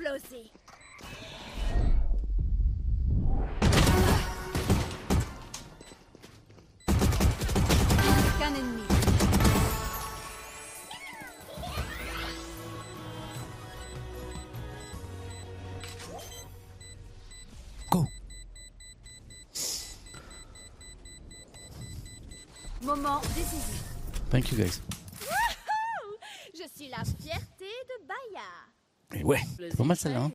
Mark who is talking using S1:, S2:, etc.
S1: exploser. Qu'un ennemi.
S2: Go.
S1: Moment décisif.
S2: Thank you guys.
S1: Je suis la fierté de Baya.
S2: Et ouais, c'est pas mal celle-là. Hein.